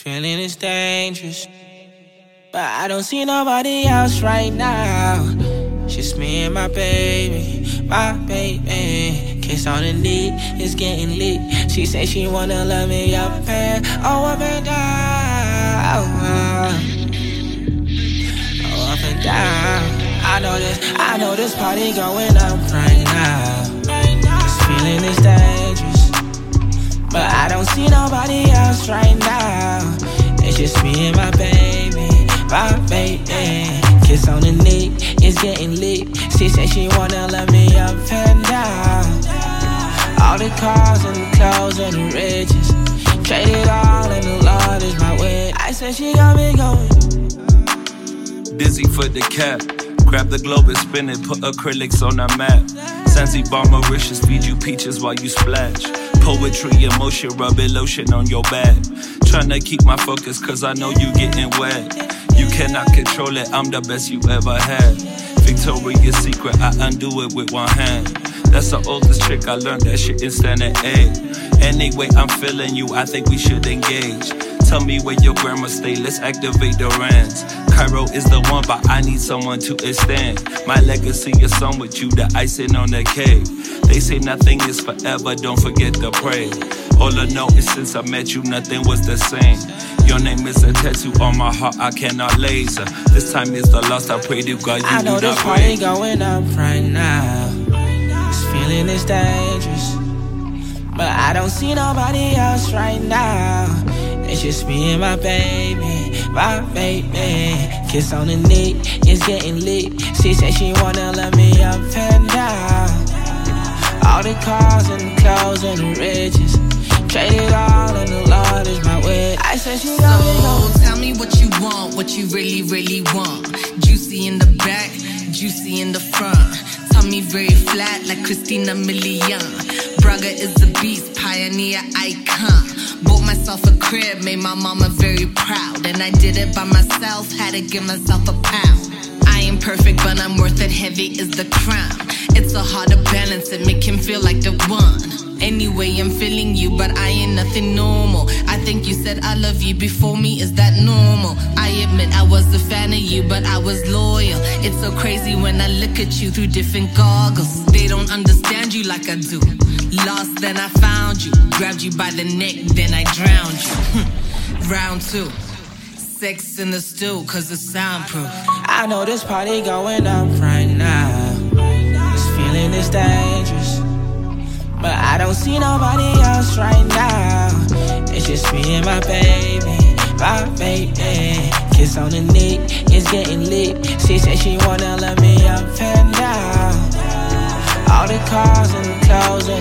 feeling is dangerous, but I don't see nobody else right now. Just me and my baby, my baby. Kiss on the knee, it's getting lit. She said she wanna love me up and up and down. Oh, up and down. I know this party going up right now. This feeling is dangerous, but I don't see nobody else right now. It's just me and my baby, my baby. Kiss on the knee, it's getting lit. She said she wanna love me up and down. All the cars and the clothes and the riches, trade it all and the Lord is my witness. I said she got me going. Dizzy for the cap, grab the globe and spin it, put acrylics on the map. Zanzibar, Mauritius, feed you peaches while you splash. Poetry, emotion, rubbing lotion on your back. Tryna keep my focus cause I know you getting wet. You cannot control it, I'm the best you ever had. Victoria's Secret, I undo it with one hand. That's the oldest trick, I learned that shit in standard A. Anyway, I'm feeling you, I think we should engage. Tell me where your grandma stay, let's activate the rands. Cairo is the one, but I need someone to extend my legacy is some with you, the icing on the cake. They say nothing is forever, don't forget to pray. All I know is since I met you, nothing was the same. Your name is a tattoo on my heart, I cannot laser. This time is the last, I pray to God you I know do this not party wait. going up right now. This feeling is dangerous, but I don't see nobody else right now. It's just me and my baby, my baby. Kiss on the knee, it's getting lit. She said she wanna love me up and down. All the cars and the clothes and the riches, trade it all and the Lord is my witness. I said she got me going. So tell me what you want, what you really, really want. Juicy in the back, juicy in the front. Tummy very flat like Christina Milian. Braga is the beast, pioneer icon. Bought myself a crib, made my mama very proud. And I did it by myself, had to give myself a pound. I ain't perfect, but I'm worth it, heavy is the crown. It's so hard to balance it, make him feel like the one. Anyway, I'm feeling you, but I ain't nothing normal. I think you said I love you before me, is that normal? I admit I was a fan of you, but I was loyal. It's so crazy when I look at you through different goggles. They don't understand you like I do. Lost, then I found you. Grabbed you by the neck, then I drowned you. Round two. Sex in the stew, cause it's soundproof. I know this party going up right now. This feeling is dangerous, but I don't see nobody else right now. It's just me and my baby, my baby. Kiss on the knee, it's getting lit. She said she wanna love me up and down. All the cars and the clothes